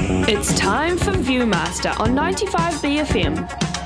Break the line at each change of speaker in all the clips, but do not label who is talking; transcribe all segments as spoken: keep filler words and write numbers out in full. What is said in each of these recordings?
It's time for Viewmaster on ninety-five B F M.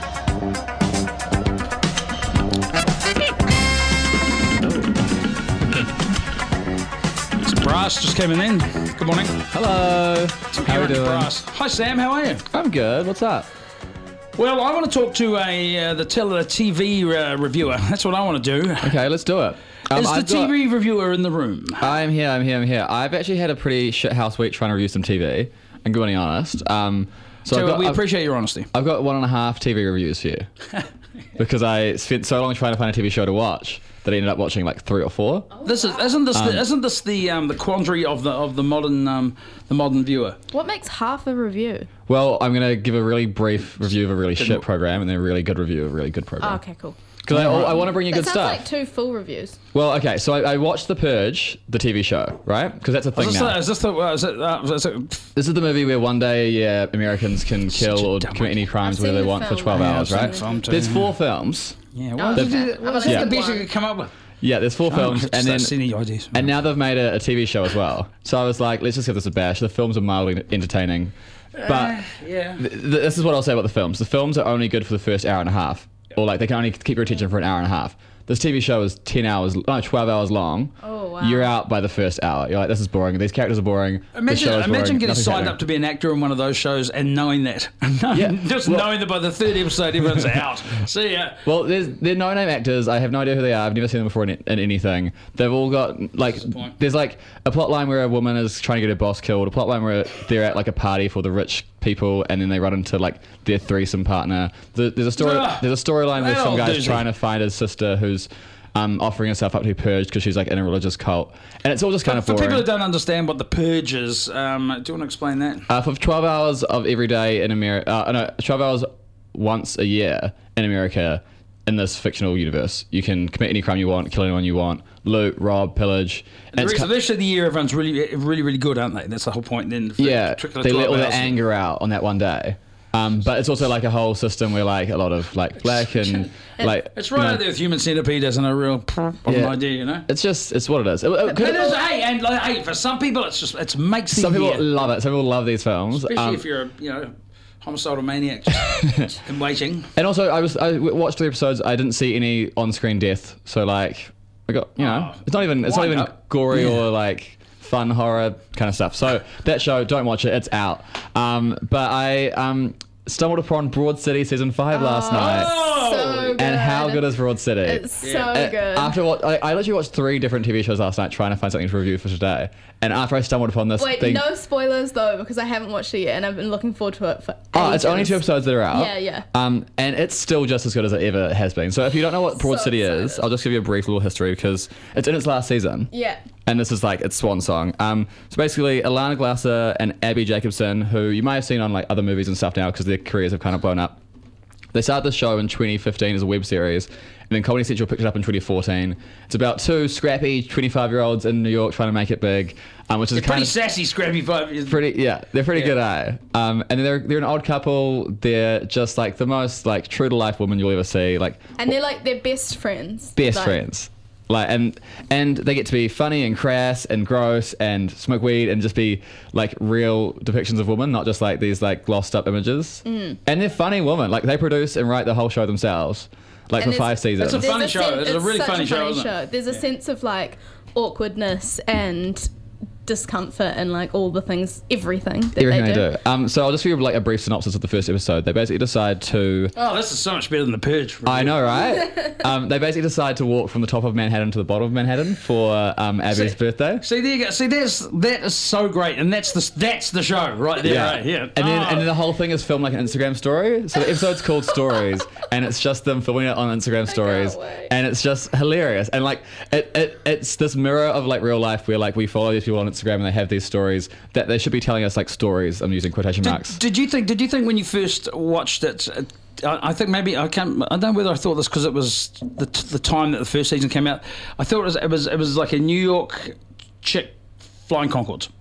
Brass just came in then. Good morning.
Hello. How are you doing?
Brass. Hi Sam, how are you?
I'm good. What's up?
Well, I want to talk to a uh, the tele T V uh, reviewer. That's what I want to do.
Okay, let's do it. Um,
Is the
I've
T V
got-
reviewer in the room?
I'm here, I'm here, I'm here. I've actually had a pretty shit house week trying to review some T V. I'm going to be honest. Um, so
So
I've got,
we
I've,
appreciate your honesty.
I've got one and a half T V reviews for you. Because I spent so long trying to find a T V show to watch that I ended up watching like three or four.
This is isn't this the, isn't this the um, the quandary of the of the modern um, the modern viewer?
What makes half a review?
Well, I'm going to give a really brief review of a really shit program and then a really good review of a really good program.
Oh, okay, cool.
Because I, I want to bring you
That
good
sounds
stuff.
like two full reviews.
Well, okay, so I, I watched The Purge, the T V show, right? Because that's a thing
Is this,
now.
the, is this the uh, is it, uh, is it,
This is the movie where one day, yeah, Americans can kill
a
or
dumb
commit any crimes
I've
whether
seen
they
the
want for
film.
twelve
Yeah,
hours,
I've seen
right?
the film too.
There's four films.
yeah?
Oh,
Well,
okay.
that's
How about
the
the
best you
one?
could come up with.
Yeah, there's four films,
Oh,
and then
silly ideas.
and now they've made a, a T V show as well. So I was like, let's just give this a bash. The films are mildly entertaining, but
Uh, yeah.
th- th- this is what I'll say about the films. The films are only good for the first hour and a half, or like they can only keep your attention for an hour and a half. This T V show is ten hours, no, twelve hours long.
Oh, wow.
You're out by the first hour. You're like, this is boring. These characters are boring. the
Imagine,
show is
imagine
boring.
getting
Nothing's
signed
happening.
up to be an actor in one of those shows and knowing that.
Yeah,
Just
well-
knowing that by the third episode everyone's out. See ya.
Well, there's, they're no-name actors. I have no idea who they are. I've never seen them before in, in anything. They've all got, like,
the point?
there's, like, a plot line where a woman is trying to get her boss killed, a plot line where they're at, like, a party for the rich people, and then they run into, like, their threesome partner. The, there's a story.
Ugh.
There's a storyline where
That
some
old
guy's
doozy.
trying to find his sister who's um, offering herself up to be purged because she's, like, in a religious cult. And it's all just kind of
For
boring.
people who don't understand what the purge is, um, do you want to explain that?
Uh, for twelve hours of every day in America, uh, no, twelve hours once a year in America in this fictional universe, you can commit any crime you want, kill anyone you want, loot, rob, pillage. And
The
it's
rest,
ki-
the rest of the year, everyone's really, really, really good, aren't they? That's the whole point. Then, for
yeah,
particular
they let all
twelve
their
hours.
anger out on that one day. Um, but it's also like a whole system where like a lot of like black and like
It's
you
right
know,
out there with Human Centipede as a real of an
Yeah.
idea, you know.
It's just it's what it is. It- it could-
It is, hey, and like, hey, for some people, it's just it makes the
some people
year.
love it. Some people love these films.
Especially
Um,
if you're a you know homicidal maniac just and waiting.
And also, I was I w- watched three episodes. I didn't see any on-screen death, so like I got you know
Oh,
it's not even it's
why
not even
not?
gory
Yeah.
or like fun horror kind of stuff. So that show, don't watch it. It's out. Um, but I um stumbled upon Broad City season five last night.
So good.
And how good is Broad City?
It's so
Uh,
good.
After what I, I literally watched three different T V shows last night trying to find something to review for today. And after I stumbled upon this
Wait,
thing,
no spoilers though, because I haven't watched it yet, and I've been looking forward to it for.
oh, it's only
ages.
two episodes that are out.
Yeah, yeah.
Um, and it's still just as good as it ever has been. So if you don't know what Broad
So
City is,
excited.
I'll just give you a brief little history because it's in its last season.
Yeah.
And this is like its swan song. Um, so basically, Alana Glasser and Abby Jacobson, who you may have seen on like other movies and stuff now because their careers have kind of blown up. They started this show in twenty fifteen as a web series, and then Comedy Central picked it up in twenty fourteen. It's about two scrappy twenty-five-year-olds in New York trying to make it big, um, which is
They're
kind
pretty
of
sassy, scrappy five years.
pretty. Yeah, they're pretty
Yeah.
good, eh? Um, and they're they're an odd couple. They're just like the most like true to life woman you'll ever see. Like
And they're like they're best friends.
best
Like,
friends. Like and and they get to be funny and crass and gross and smoke weed and just be like real depictions of women, not just like these like glossed up images.
Mm.
And they're funny women. Like they produce and write the whole show themselves, like
And
for
it's-
five seasons.
It's a funny
There's
show. It's a really
such
funny show, isn't it?
There's a sense of like awkwardness and discomfort and like all the things, everything that
Everything
they
they
do.
do. Um, so I'll just give you like a brief synopsis of the first episode. They basically decide to.
Oh, this is so much better than the Purge.
I know, right? um, they basically decide to walk from the top of Manhattan to the bottom of Manhattan for um, Abby's
See-
birthday.
See there you go. See that's that is so great, and that's the that's the show right there. Right? Yeah.
And then
Oh.
and then the whole thing is filmed like an Instagram story. So the episode's called Stories, and it's just them filming it on Instagram stories,
wait.
and it's just hilarious. And like it, it it's this mirror of like real life where like we follow these people on Instagram and they have these stories that they should be telling us like stories. I'm using quotation marks.
Did, did you think? Did you think when you first watched it? uh, I I think maybe I can't. I don't know whether I thought this because it was the the time that the first season came out. I thought it was it was it was like a New York chick flying Concords.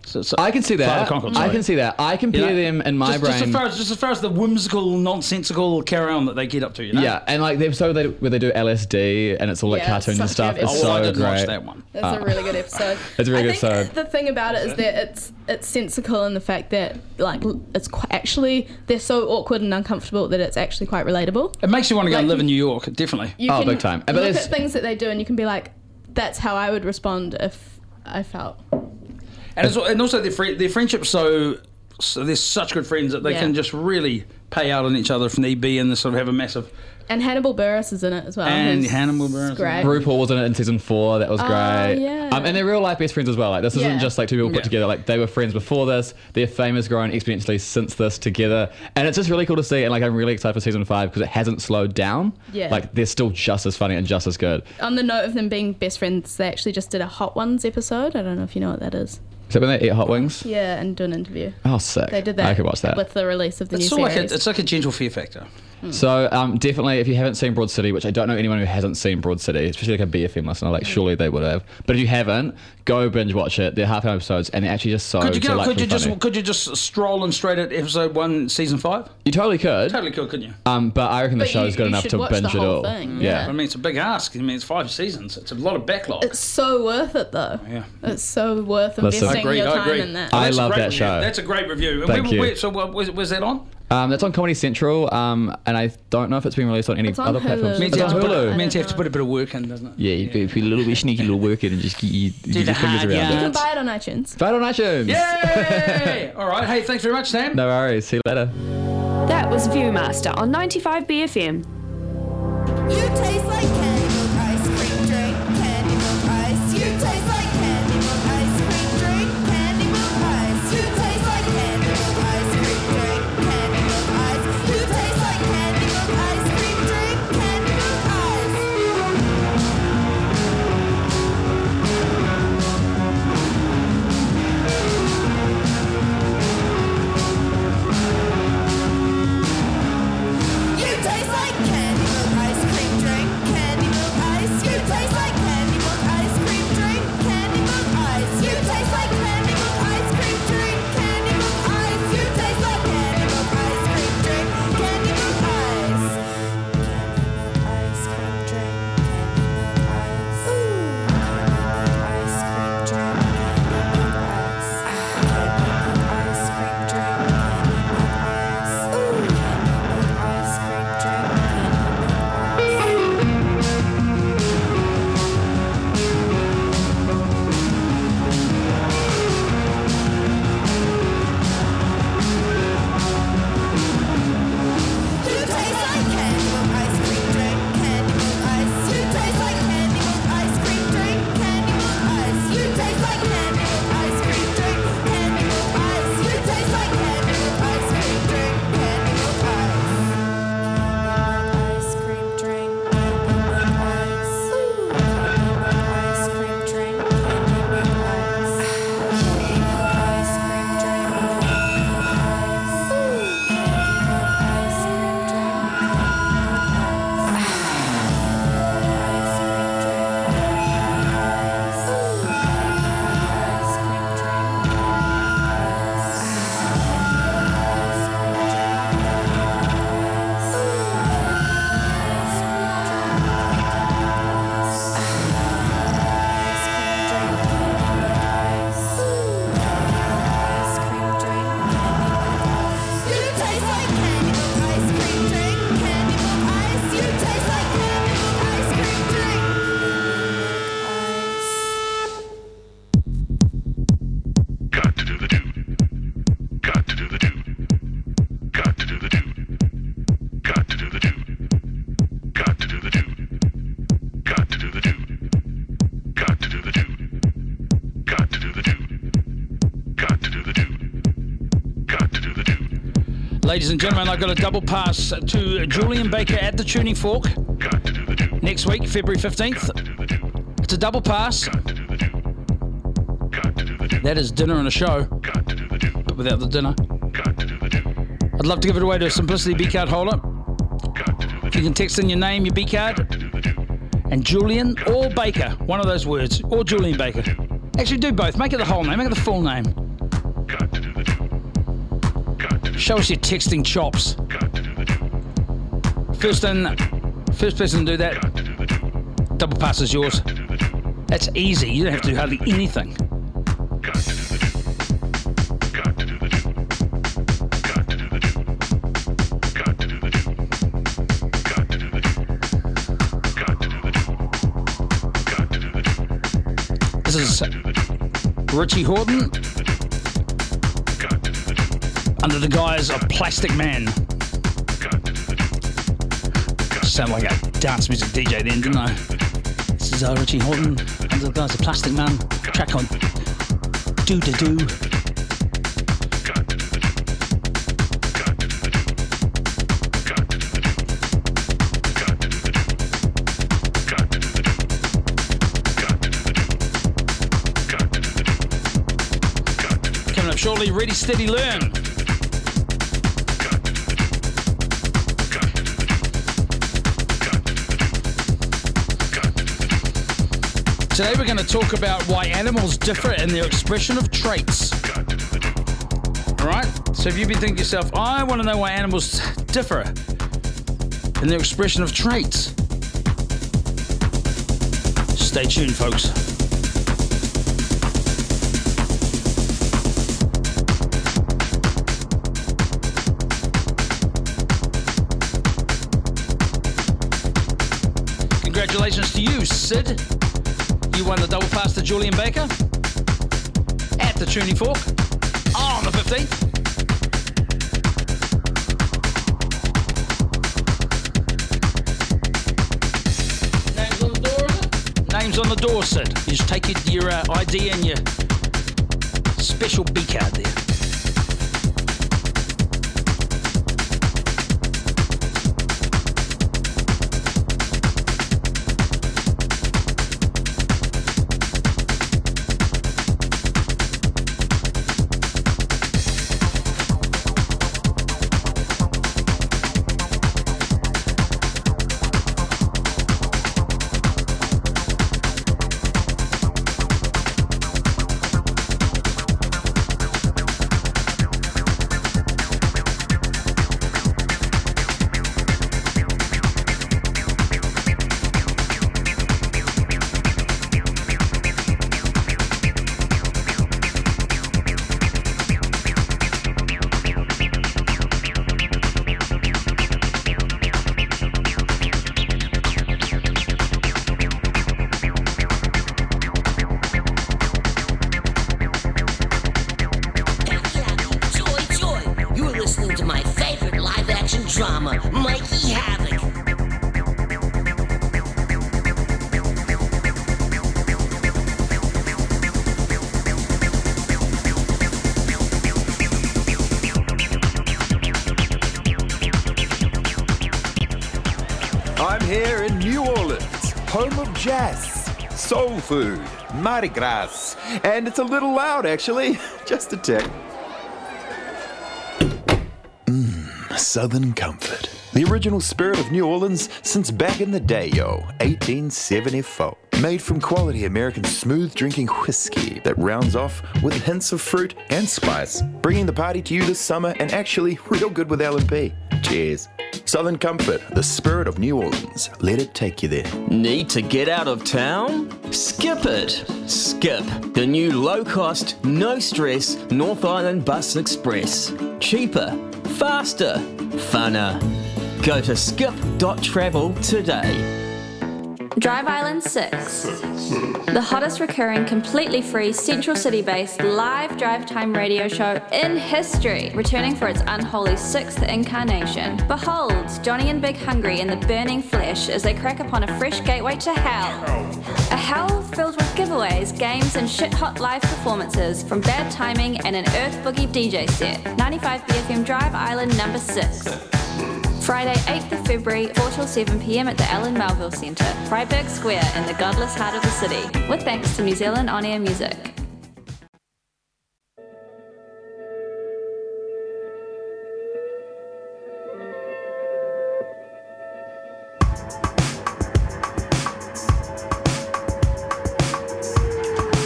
So, so
I can see
Flight of
that.
the Conchords,
I
sorry.
can see that. I compare
You know?
them in my
just,
brain.
Just as, far as, just as far as the whimsical, nonsensical carry on that they get up to, you know?
Yeah, and like the episode they, where they do L S D and it's all like
Yeah,
cartoons and
such
stuff.
good
It's
Oh,
so
I didn't
great.
watch that one.
That's a really good episode.
It's a really
I
good
think
episode.
The thing about it is that it's it's sensical in the fact that like it's quite, actually they're so awkward and uncomfortable that it's actually quite relatable.
It makes you want to go
Like-
and live in New York, definitely.
You
Oh,
can
big time. But
look
it's-
at things that they do and you can be like, that's how I would respond if I felt.
And, it's, and also their, fri- their friendship's so, so they're such good friends that they
Yeah.
can just really pay out on each other if need be and they sort of have a massive...
And Hannibal Buress is in it as well.
And
who's
Hannibal Buress.
great.
RuPaul was in it in season four. That was
Oh,
great.
yeah.
Um, and they're real life best friends as well. Like this isn't
Yeah.
just like two people put
Yeah.
together. Like they were friends before this. Their fame has grown exponentially since this together, and it's just really cool to see. And like I'm really excited for season five because it hasn't slowed down.
Yeah.
Like they're still just as funny and just as good.
On the note of them being best friends, they actually just did a Hot Ones episode. I don't know if you know what that is.
Is that when they eat hot wings?
Yeah, and do an interview.
Oh, sick.
They did that.
I could watch that.
with the release of the
It's
new
sort of like
series.
a, it's like a gentle fear factor.
So um, definitely, if you haven't seen Broad City, which I don't know anyone who hasn't seen Broad City, especially like a B F M listener, like surely they would have. But if you haven't, go binge watch it. They're half hour episodes, and they're actually just so
Could you go, could you
delightfully funny.
just could you just stroll in straight at episode one, season five?
You totally could.
Totally could, couldn't you?
Um, but I reckon the
But
show's
you-
good
you
enough
should
to
watch
binge
the
it
whole
all.
thing,
Yeah.
I mean, it's a big ask. I mean, it's five seasons. It's a lot of backlog.
It's so worth it though.
Yeah.
It's so worth
Listen.
investing
I agree,
your
I
time
agree.
in that.
I
That's a
love
great
that
review.
show.
That's a great review.
Thank
Where-
you.
where- so, what, was, was that on?
Um, that's on Comedy Central, um, and I don't know if it's been released on any
It's on
other
Hulu.
platforms.
Means
It's
you
on
have to put,
Hulu.
it, means you have to
know.
put a bit of work in, doesn't it?
Yeah, you yeah. put a little bit sneaky little work in and just get you, you
the
get your fingers
hard
around
yards.
You
it.
can buy it on iTunes.
Find it on iTunes.
Yay! All right. Hey, thanks very much, Sam.
No worries. See you later.
That was Viewmaster on ninety-five B F M.
You taste like candy milk ice cream drink, candy milk ice. You taste like candy milk ice cream drink, candy milk ice. You taste like candy milk ice cream drink, candy milk ice. You taste like candy milk ice cream drink, candy milk ice. You taste like candy milk ice cream drink, candy milk ice. You taste like candy milk ice cream drink, candy milk ice. You taste like candy milk ice cream drink, candy milk ice. You taste like candy milk ice cream drink, candy milk ice. You taste like candy milk ice cream drink, candy milk ice. You taste like candy milk ice cream drink, candy milk ice. You taste like candy milk ice cream drink, candy milk ice. You taste like candy milk ice cream drink, candy milk ice. Ice cream drink, candy milk ice. Ice cream drink, candy milk ice. Ice cream drink, You taste like candy milk ice cream drink, candy milk ice. You taste like candy milk ice cream drink.
Got to do the do. Got to do the do. Got to do the do. Got to do the do. Got to do the do. Got to do the do. Got to do the do. Got to do the do. Got to do the do. Got to do the do.
Ladies and gentlemen, I've got a double pass to Julian Baker at the Tuning Fork
Got to do the do.
next week, February fifteenth.
Got to do the do.
It's a double pass.
Got to do the do. Got to do the do.
That is dinner and a show,
Got to do the do.
but without the dinner.
Got to do the do.
I'd love to give it away to a Simplicity B card holder.
Got to do the
If you
do.
can text in your name, your B card,
To do the do.
and Julian or Baker, one of those words, or Julian Baker. Actually, do both. Make it the whole name. Make it the full name. Show us your texting chops. First in, first person to do that, double pass is yours. That's easy. You don't have to do hardly anything. This is Richie Horton under the guise of Plastic Man. Sound like a dance music D J then, didn't I? This is uh, Richie Horton under the guise of Plastic Man. Track on Do Da Do. Coming up shortly, Ready, Steady, Learn. Today we're going to talk about why animals differ in their expression of traits. Alright, so if you've been thinking to yourself, I want to know why animals differ in their expression of traits. Stay tuned, folks. Congratulations to you, Sid. You won the double pass to Julian Baker at the Tuning Fork on the fifteenth. Names on the door, is it? Names on the door, Sid. You just take your, your uh, I D and your special B card there.
I'm here in New Orleans, home of jazz, soul food, Mardi Gras, and it's a little loud actually, just a tick. Mmm, Southern Comfort, the original spirit of New Orleans since back in the day, yo, eighteen seventy-four. Made from quality American smooth drinking whiskey that rounds off with hints of fruit and spice, bringing the party to you this summer and actually real good with L and P. Cheers. Southern Comfort, the spirit of New Orleans. Let it take you there.
Need to get out of town? Skip it. Skip, the new low-cost, no-stress North Island Bus Express. Cheaper, faster, funner. Go to skip dot travel today.
Drive Island six, the hottest recurring, completely free, Central City-based live drive time radio show in history, returning for its unholy sixth incarnation. Behold, Johnny and Big Hungry in the burning flesh as they crack upon a fresh gateway to hell. A hell filled with giveaways, games, and shit-hot live performances from Bad Timing and an Earth Boogie D J set. ninety-five B F M Drive Island number six. Friday, eighth of February, four till seven p m at the Allen Melville Centre, Freiburg Square in the godless heart of the city, with thanks to New Zealand On Air Music.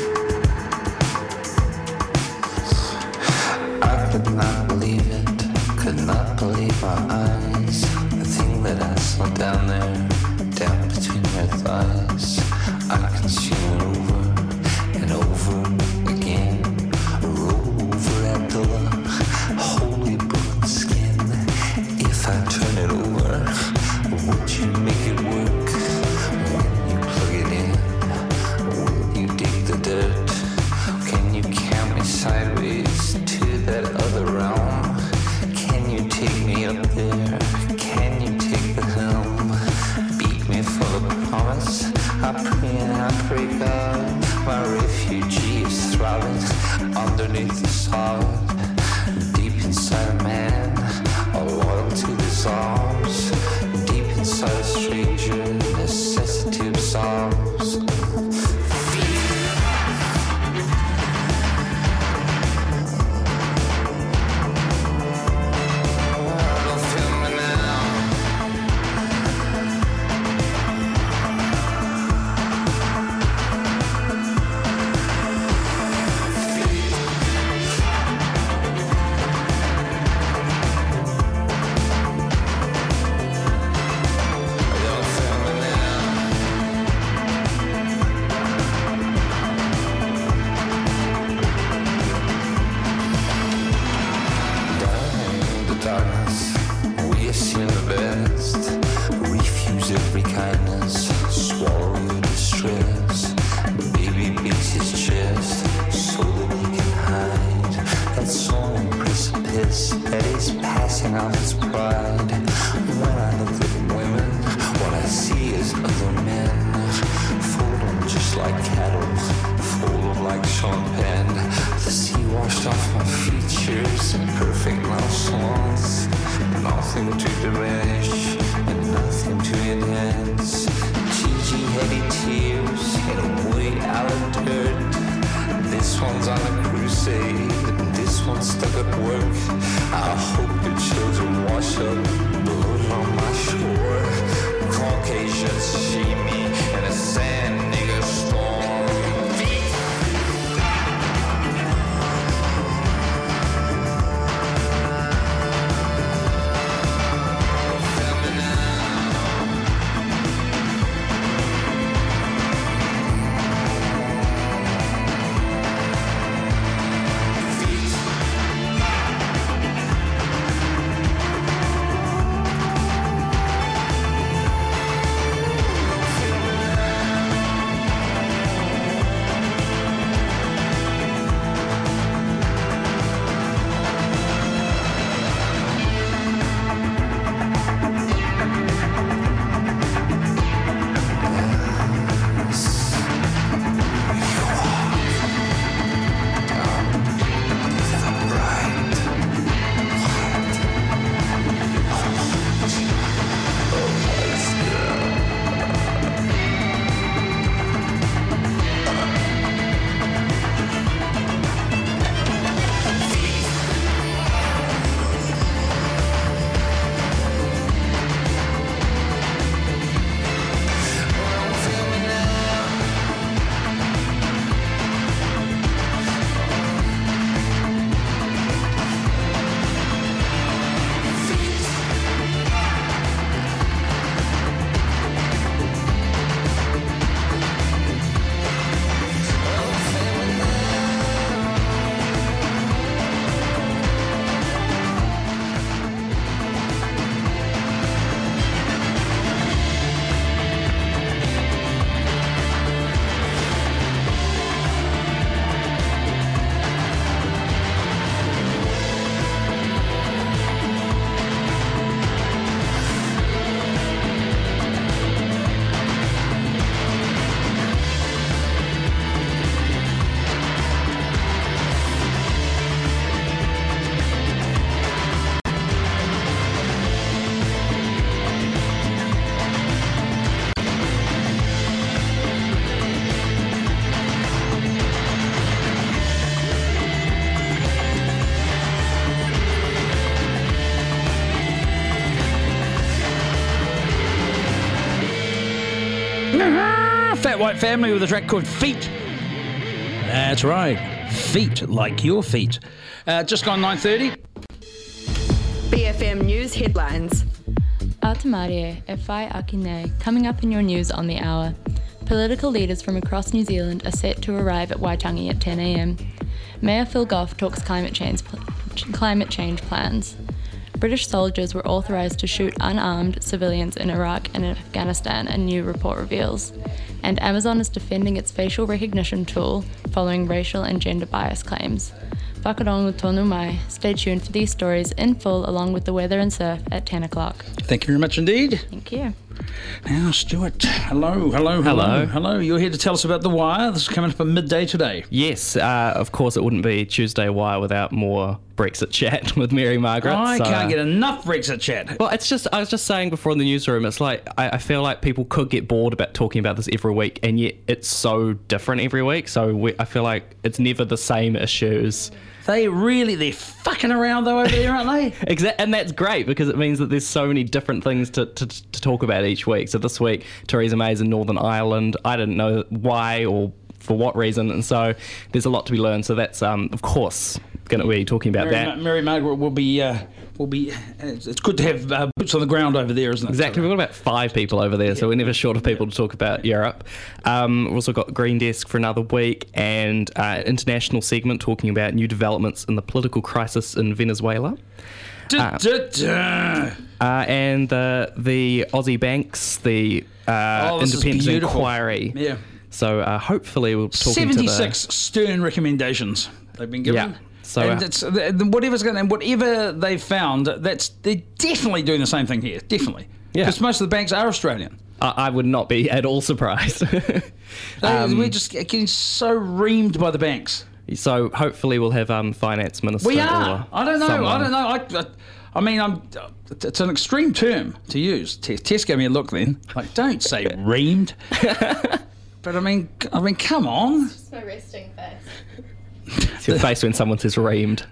I could not believe it. my eyes. The thing that I saw down there, down between your thighs, I can see it over and over again. Roll over at the holy broken skin. If I turn it over, would you make it work? When you plug it in, will you dig the dirt? Can you count me sideways to that other realm? Can you take me up there? Can you take the helm? Beat me for the promise. I pray and I pray God. My refugee is throbbing underneath the solid. Deep inside a man, a loyal to his arms. Deep inside a stranger, necessity absolves.
Fat White Family with a track called Feet. That's right. Feet, like your feet. Uh, just gone nine thirty.
B F F M News headlines.
Atamarie e whai aki nei, coming up in your news on the hour. Political leaders from across New Zealand are set to arrive at Waitangi at ten a m. Mayor Phil Goff talks climate change, climate change plans. British soldiers were authorised to shoot unarmed civilians in Iraq and Afghanistan, a new report reveals. And Amazon is defending its facial recognition tool following racial and gender bias claims. Whakarongo tonu mai. Stay tuned for these stories in full along with the weather and surf at ten o'clock.
Thank you very much indeed.
Thank you.
Now, Stuart, hello, hello, hello,
Hello.
hello. You're here to tell us about The Wire. This is coming up at midday today.
Yes, uh, of course it wouldn't be Tuesday Wire without more Brexit chat with Mary Margaret.
I
so-
can't get enough Brexit chat.
Well, it's just, I was just saying before in the newsroom, it's like, I, I feel like people could get bored about talking about this every week, and yet it's so different every week. So we, I feel like it's never the same issues.
They really, they're fucking around though over there, aren't they?
Exactly, and that's great because it means that there's so many different things to, to, to talk about each week. So this week, Theresa May's in Northern Ireland. I didn't know why or for what reason, and so there's a lot to be learned. So that's, um, of course, going to be talking about
Mary,
that.
Ma- Mary Margaret will be, uh, will be. It's, it's good to have uh, boots on the ground over there, isn't it?
Exactly, we've got about five people over there, so we're never short of people to talk about Europe. Um, we've also got Green Desk for another week, and uh, an international segment talking about new developments in the political crisis in Venezuela.
Da, da, da.
Uh, and the the Aussie banks, the uh,
Oh, this is
independent
beautiful.
inquiry.
Yeah.
So uh, hopefully we'll talk to the
seventy-six stern recommendations they've been given.
Yeah. So,
and
uh,
it's, uh, whatever's going, and whatever they've found, that's they're definitely doing the same thing here. Definitely.
Yeah.
Because most of the banks are Australian.
I, I would not be at all surprised.
They-
Um,
We're just getting so reamed by the banks.
So hopefully we'll have um, finance minister.
We are.
Or
I don't know.
someone.
I don't know. I, I, I mean, I'm. It's an extreme term to use. Tess, Tess gave me a look then. Like, don't say reamed. But I mean, I mean, come on.
It's my resting face.
It's your face when someone says reamed.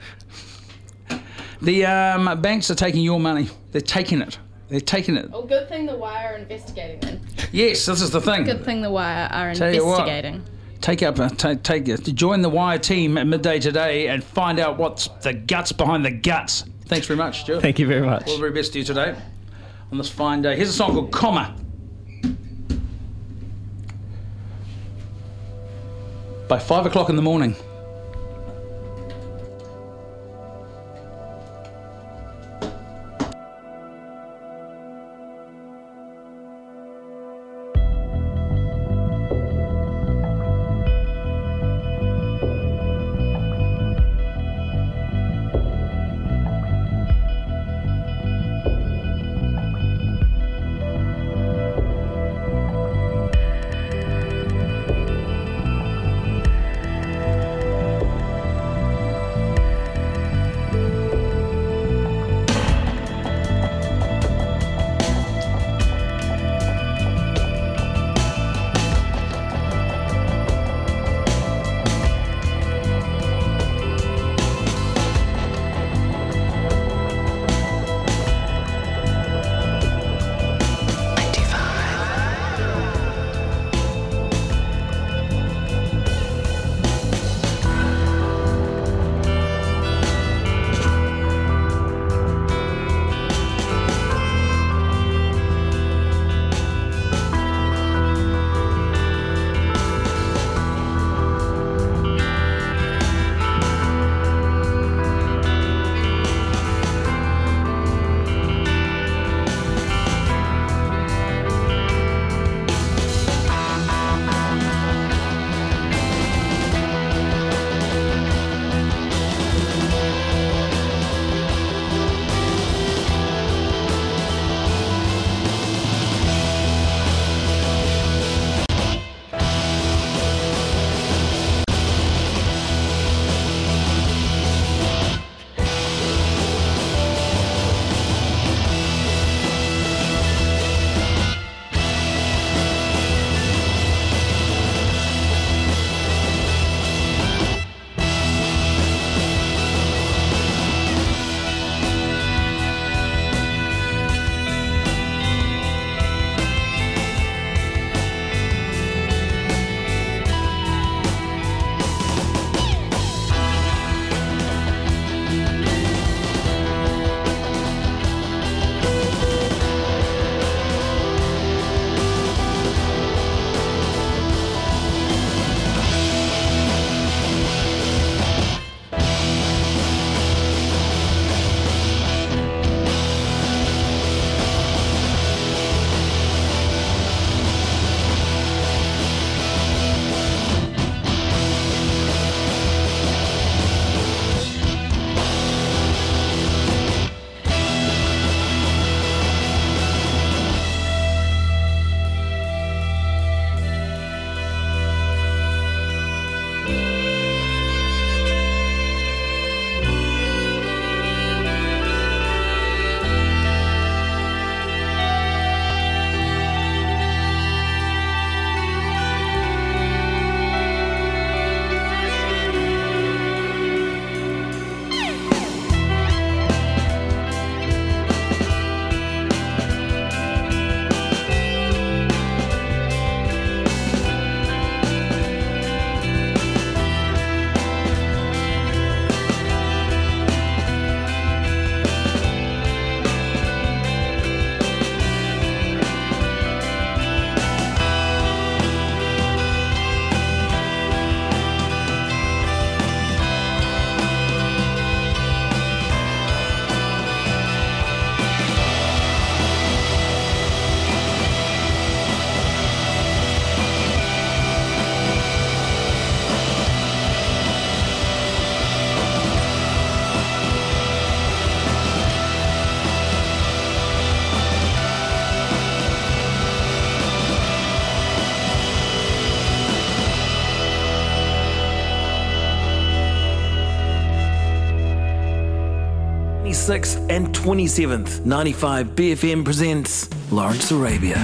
The um, banks are taking your money. They're taking it. They're taking it.
Well, good thing the Wire are investigating then.
Yes, this is the thing.
Good thing the Wire are
Tell you what.
investigating.
Take up, uh, take, take, uh, join the Wire team at midday today and find out what's the guts behind the guts. Thanks very much, Stuart.
Thank you very much.
All the very best to you today on this fine day. Here's a song called Comma by five o'clock in the morning.
twenty-sixth and twenty-seventh. ninety-five B F M presents Lawrence Arabia.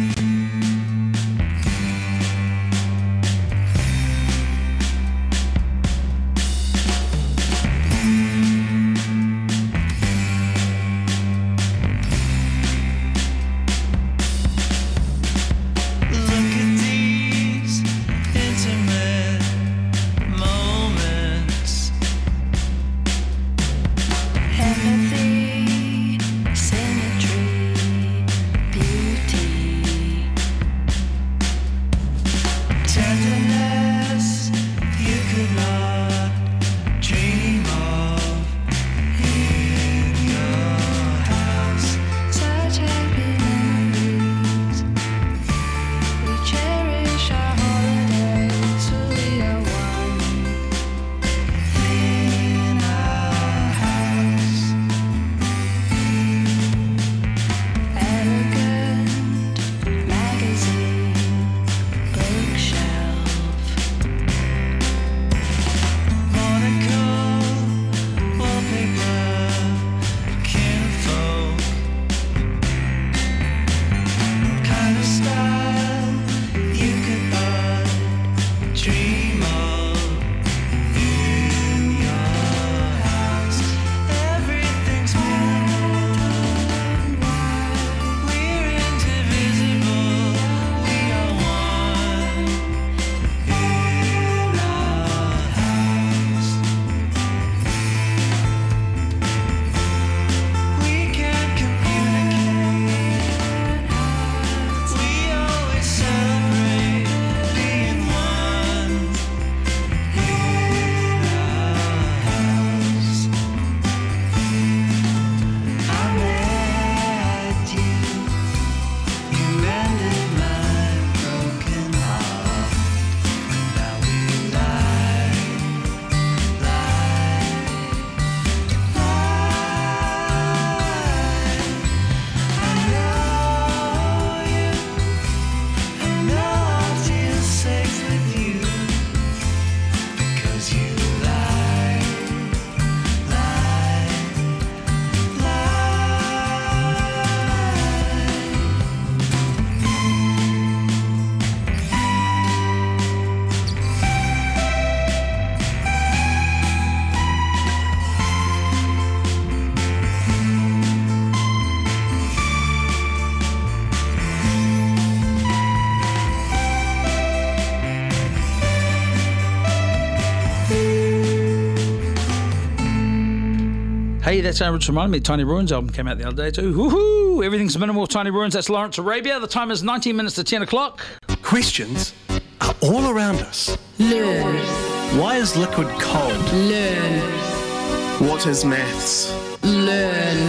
Hey, that's uh, which reminded me, Tiny Ruins album came out the other day too. Woohoo! Everything's minimal, Tiny Ruins. That's Lawrence Arabia. The time is nineteen minutes to ten o'clock.
Questions are all around us.
Learn.
Why is liquid cold?
Learn.
What is maths?
Learn.